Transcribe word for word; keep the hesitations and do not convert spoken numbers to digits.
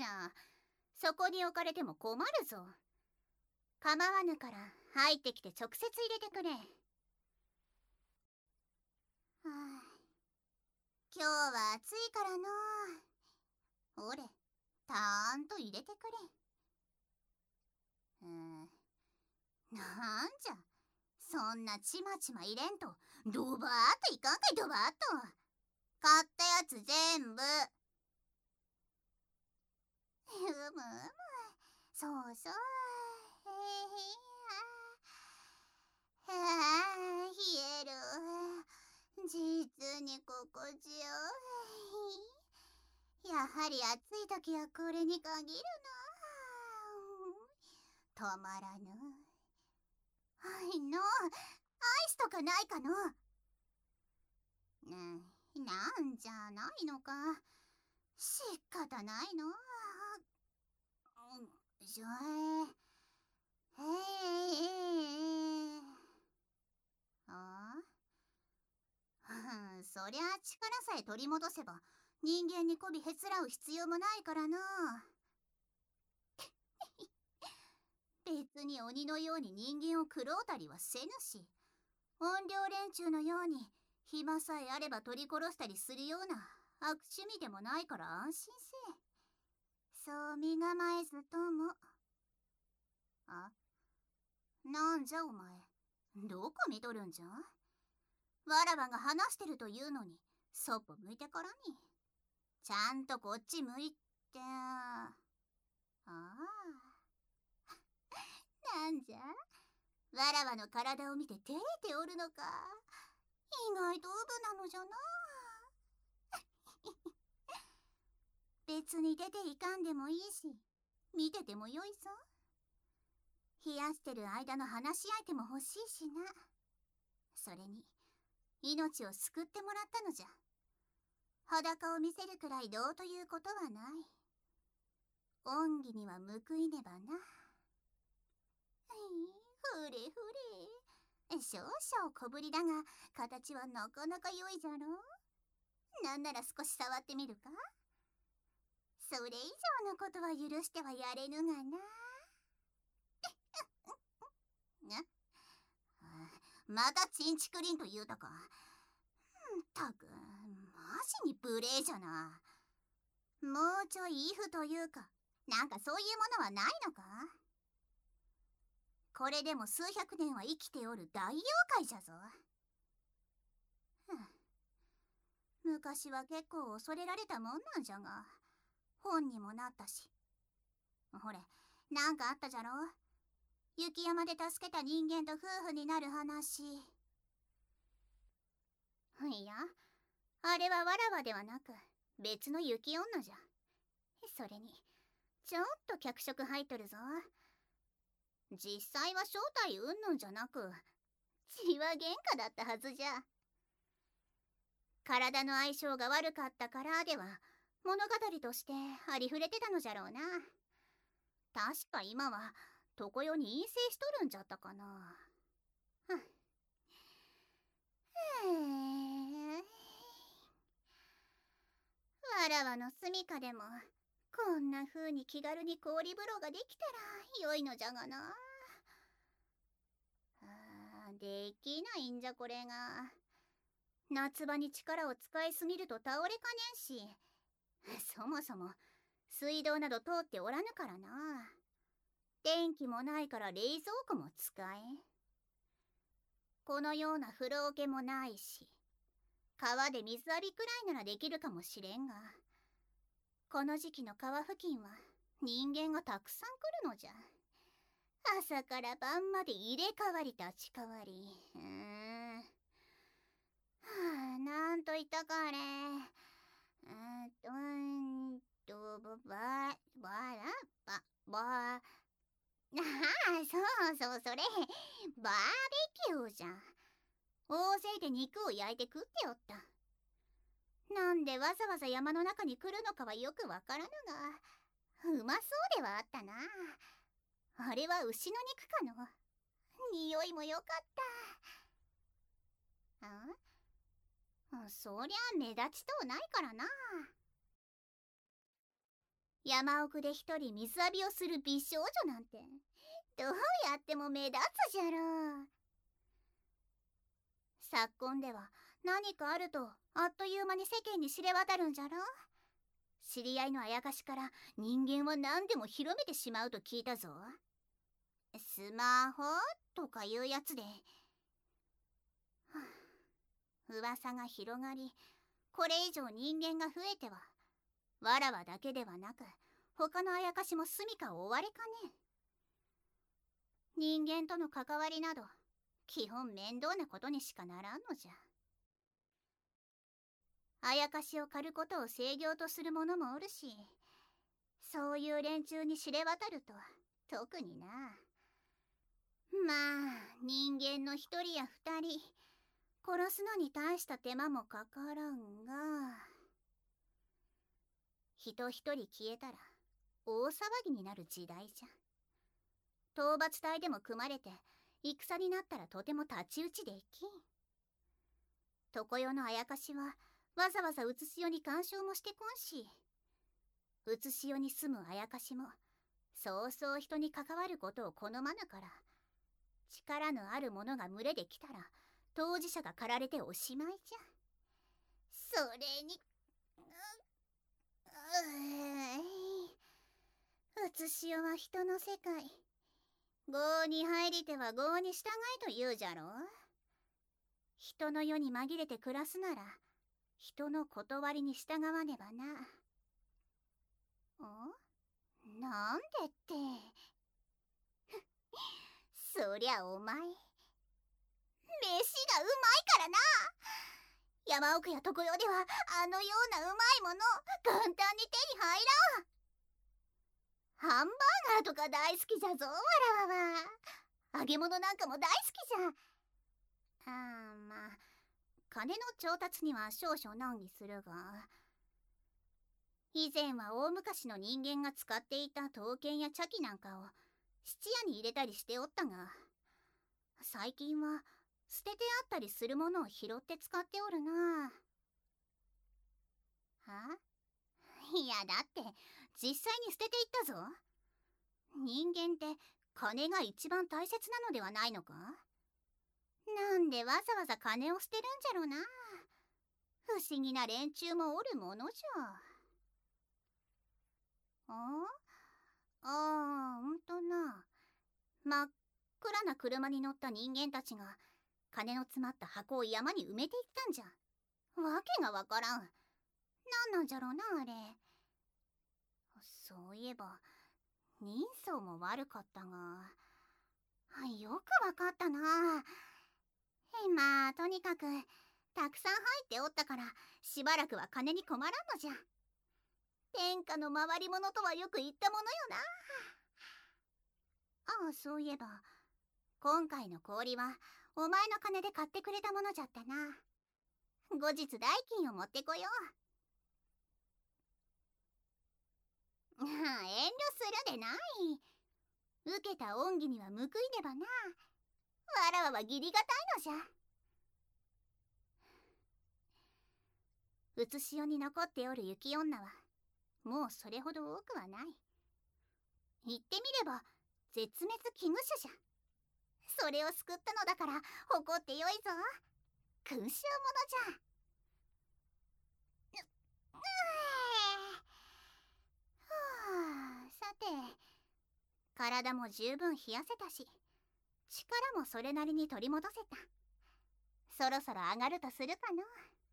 ゃ。そこに置かれても困るぞ。構わぬから入ってきて直接入れてくれ。はあ、今日は暑いからのう。おれ、たーんと入れてくれ。うん、なんじゃ、そんなちまちま入れんとドバーっといかんかい。ドバーっと買ったやつ全部。うむうむ、そうそう。へへはあ、冷える。実に心地よい。やはり暑い時はこれに限るな。たまらぬ。はいの、アイスとかないかの。うん、なんじゃないのか。仕方ないの。じゃえ。へえ。ああ、そりゃ力さえ取り戻せば人間に媚びへつらう必要もないからな。別に鬼のように人間を食ろうたりはせぬし、怨霊連中のように暇さえあれば取り殺したりするような悪趣味でもないから安心せえ。そう身構えずとも。あ、なんじゃお前、どこ見とるんじゃ。わらわが話してるというのにそっぽ向いてからに。ちゃんとこっち向いて。ああ、なんじゃ、わらわの体を見て照れておるのか。意外とウブなのじゃな。別に出ていかんでもいいし、見ててもよいぞ。冷やしてる間の話し相手も欲しいしな。それに命を救ってもらったのじゃ。裸を見せるくらいどうということはない。恩義には報いねばな。ふれふれ、少々小ぶりだが形はなかなか良いじゃろ。なんなら少し触ってみるか。それ以上のことは許してはやれぬがな。またチンチクリンと言うたか。たく、マジに無礼じゃな。もうちょいイフというか、なんかそういうものはないのか。これでも数百年は生きておる大妖怪じゃぞ。昔は結構恐れられたもんなんじゃが、本にもなったし。ほれ、なんかあったじゃろ。雪山で助けた人間と夫婦になる話。いや、あれはわらわではなく別の雪女じゃ。それにちょっと脚色入っとるぞ。実際は正体うんぬんじゃなく血は喧嘩だったはずじゃ。体の相性が悪かったからでは物語としてありふれてたのじゃろうな。確か今は常世に陰性しとるんじゃったかな。ふん。わらわの住みかでもこんな風に気軽に氷風呂ができたら良いのじゃがな。あー、できないんじゃこれが。夏場に力を使いすぎると倒れかねんし、そもそも水道など通っておらぬからな。電気もないから冷蔵庫も使えん。このような風呂桶もないし、川で水浴びくらいならできるかもしれんが、この時期の川付近は人間がたくさん来るのじゃ。朝から晩まで入れ替わり立ち替わり。うーん。はあ、なんと言ったかあれ。うーんと、うんと、ば、ば、ばら、ば、ば、ああ、そうそう、それ、バーベキューじゃん。大勢で肉を焼いて食っておった。なんでわざわざ山の中に来るのかはよくわからぬが、うまそうではあったな。あれは牛の肉かの。匂いもよかった。あ、そりゃ目立ちとうないからな。 山奥で一人水浴びをする美少女なんてどうやっても目立つじゃろう。昨今では何かあるとあっという間に世間に知れ渡るんじゃろ。知り合いのあやかしから人間は何でも広めてしまうと聞いたぞ。スマホとかいうやつで、噂が広がり、これ以上人間が増えてはわらわだけではなく他のあやかしも住処を追われかねん。人間との関わりなど基本面倒なことにしかならんのじゃ。あやかしを狩ることを正業とする者もおるし、そういう連中に知れ渡ると特にな。まあ人間の一人や二人殺すのに大した手間もかからんが、人一人消えたら大騒ぎになる時代じゃ。討伐隊でも組まれて戦になったらとても太刀打ちできん。常世のあやかしはわざわざうつし世に干渉もしてこんし、うつし世に住むあやかしもそうそう人に関わることを好まぬから、力のある者が群れで来たら当事者が狩られておしまいじゃ。それにうつし世は人の世界。業に入りては業に従いと言うじゃろう。人の世に紛れて暮らすなら人の断りに従わねばな。ん？なんでってそりゃお前飯がうまいからな。山奥や常世ではあのようなうまいもの簡単に手に入らん。ハンバーガーとか大好きじゃぞわらわは。揚げ物なんかも大好きじゃ。あーまあ金の調達には少々難儀するが、以前は大昔の人間が使っていた刀剣や茶器なんかを質屋に入れたりしておったが、最近は捨ててあったりするものを拾って使っておるな。はいやだって実際に捨てていったぞ。人間って金が一番大切なのではないのか。なんでわざわざ金を捨てるんじゃろな。不思議な連中もおるものじゃ。ああ、ほんとな。真っ暗な車に乗った人間たちが金の詰まった箱を山に埋めていったんじゃ。わけがわからん。なんなんじゃろうなあれ。そういえば人相も悪かったが、よくわかったな。まあとにかくたくさん入っておったからしばらくは金に困らんのじゃ。天下の回り物とはよく言ったものよな。ああ、そういえば今回の氷はお前の金で買ってくれたものじゃったな。後日代金を持ってこよう。遠慮するでない。受けた恩義には報いねばな。わらわは義理がたいのじゃ。うつし世に残っておる雪女はもうそれほど多くはない。言ってみれば絶滅危惧種じゃ。それを救ったのだから誇ってよいぞ。勲章者じゃ。うはあ、さて体も十分冷やせたし力もそれなりに取り戻せた。そろそろ上がるとするかの。